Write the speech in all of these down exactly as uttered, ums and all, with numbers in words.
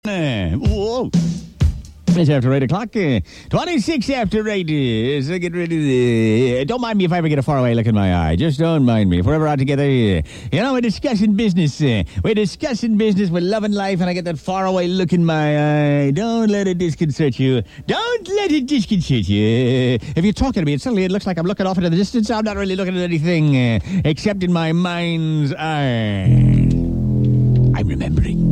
Uh, whoa. It's after eight o'clock. Uh, twenty-six after eight. Uh, so get rid of the... Uh, don't mind me if I ever get a faraway look in my eye. Just don't mind me. If we're ever out together, uh, you know, we're discussing business. Uh, we're discussing business. We're loving life, and I get that faraway look in my eye. Don't let it disconcert you. Don't let it disconcert you. Uh, if you're talking to me, it suddenly it looks like I'm looking off into the distance. I'm not really looking at anything uh, except in my mind's eye. I'm remembering.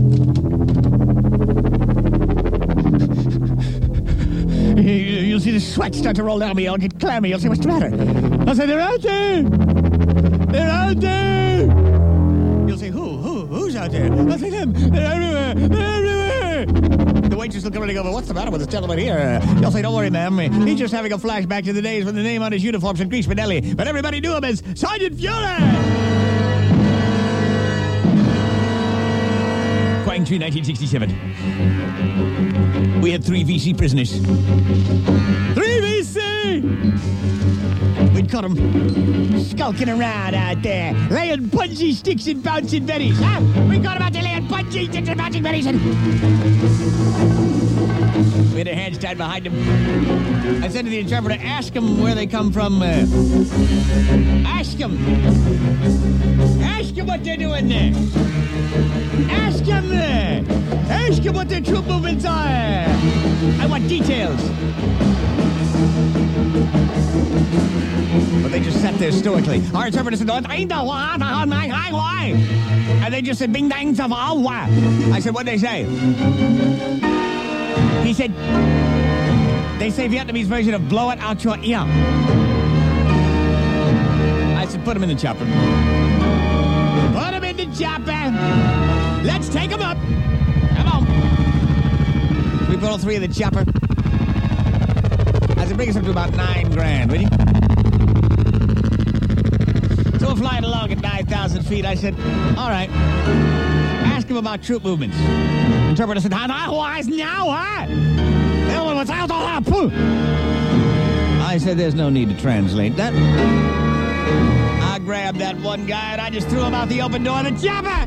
You'll see the sweat start to roll down me. I'll get clammy. You'll say, what's the matter? I'll say, they're out there. They're out there. You'll say, who? Who? Who's out there? I'll say, them. They're everywhere. They're everywhere. The waitress will come running over. What's the matter with this gentleman here? You'll say, don't worry, ma'am. He's just having a flashback to the days when the name on his uniform said Grease Spinelli, but everybody knew him as Sergeant Fury. Quang Tree, nineteen sixty-seven. We had three V C prisoners. Three V C! We'd caught them skulking around out there, laying bungee sticks and bouncing berries. Huh? We caught them out there laying bungee sticks and bouncing berries. And we had their hands tied behind them. I said to the interpreter, ask them where they come from. Uh, ask them. Ask them what they're doing there. Ask them there. Ask them what their troop movements are. I want details. But they just sat there stoically. Our interpreter said, why? And they just said, bing dang of all why. I said, what'd they say? He said, they say Vietnamese version of blow it out your ear. I said, put him in the chopper. Put him in the chopper. Let's take him up. Come on. We put all three in the chopper. I said, bring us up to about nine grand, will you? So we're flying along at nine thousand feet. I said, all right. Ask him about troop movements. The interpreter said, I said, there's no need to translate that. I grabbed that one guy and I just threw him out the open door of the chopper.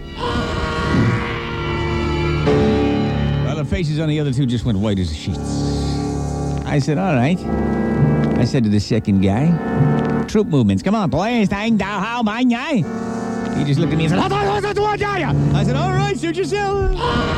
Well, the faces on the other two just went white as sheets. I said, all right. I said to the second guy, troop movements. Come on, boys. He just looked at me and said, I said, all right, suit yourself.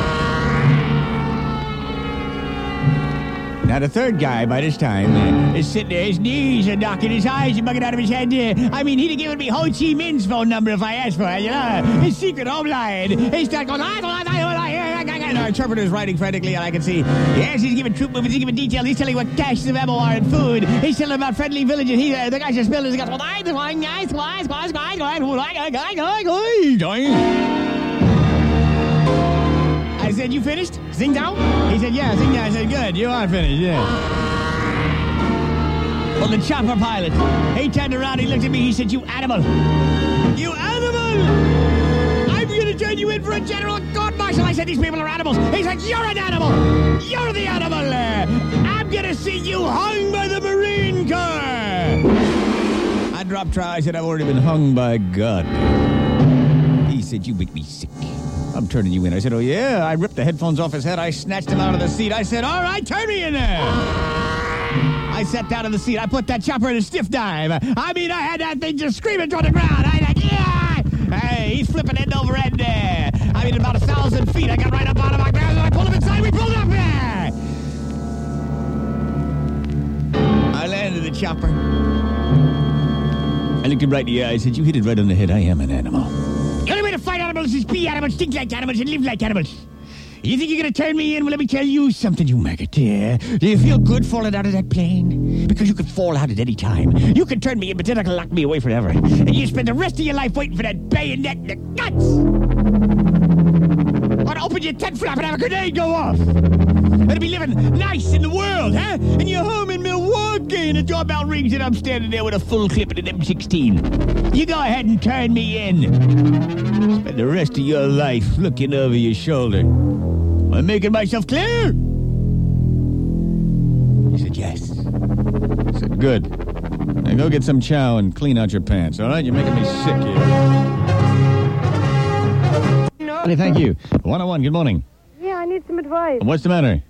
Now, the third guy, by this time, uh, is sitting there, his knees are knocking, his eyes are bugging out of his head. Uh, I mean, he'd have given me Ho Chi Minh's phone number if I asked for it, you know, his secret homeland. He started going, and our interpreter's writing frantically, and I can see, yes, he's giving troop movements, he's giving details, he's telling what caches of ammo are and food, he's telling about friendly villages, he, uh, the guy just spilled his guts. I said, you finished? Sing down? He said, yeah, sing down. I said, good, you are finished, yeah. Well, the chopper pilot, he turned around, he looked at me, he said, you animal. You animal! I'm going to turn you in for a general court-martial. I said, these people are animals. He said, you're an animal. You're the animal. Uh, I'm going to see you hung by the Marine Corps. I dropped try. I said, I've already been hung by God. He said, you make me sick. I'm turning you in. I said, oh, yeah. I ripped the headphones off his head. I snatched him out of the seat. I said, all right, turn me in there. I sat down in the seat. I put that chopper in a stiff dive. I mean, I had that thing just screaming toward the ground. I said, yeah. Hey, he's flipping end over end there. I mean, about a thousand feet. I got right up out of my ground and I pulled him inside. We pulled up there. I landed the chopper. I looked him right in the eye. I said, you hit it right on the head. I am an animal. The only way to fight animals is be animals, think like animals, and live like animals. You think you're going to turn me in? Well, let me tell you something, you maggot. Yeah. Do you feel good falling out of that plane? Because you could fall out at any time. You could turn me in, but then I can lock me away forever. And you spend the rest of your life waiting for that bayonet in the guts. Or to open your tent flap and have a grenade go off. And to be living nice in the world, huh? And you're home in Milwaukee and the doorbell rings and I'm standing there with a full clip and an M sixteen. You go ahead and turn me in. Spend the rest of your life looking over your shoulder. I'm making myself clear. He said, yes. I said, good. Now go get some chow and clean out your pants, all right? You're making me sick here. No. Hey, thank you. one oh one, good morning. Yeah, I need some advice. What's the matter?